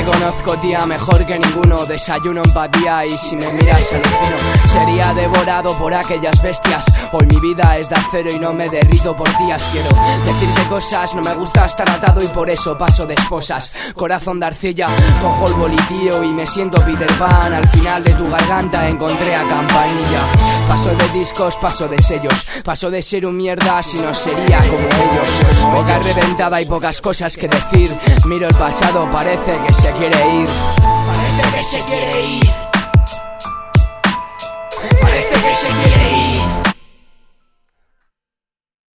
te conozco, tía, mejor que ninguno. Desayuno empatía y si me miras alucino. Sería devorado por aquellas bestias. Hoy mi vida es de acero y no me derrito por días. Quiero decirte cosas, no me gusta estar atado y por eso paso de esposas. Corazón de arcilla, cojo el bolitío y me siento Peter Pan. Al final de tu garganta encontré a Campanilla. Paso de discos, paso de sellos, paso de ser un mierda si no sería como ellos. Boca reventada y pocas cosas que decir. Miro el pasado, parece que se quiere ir. Parece que se quiere ir.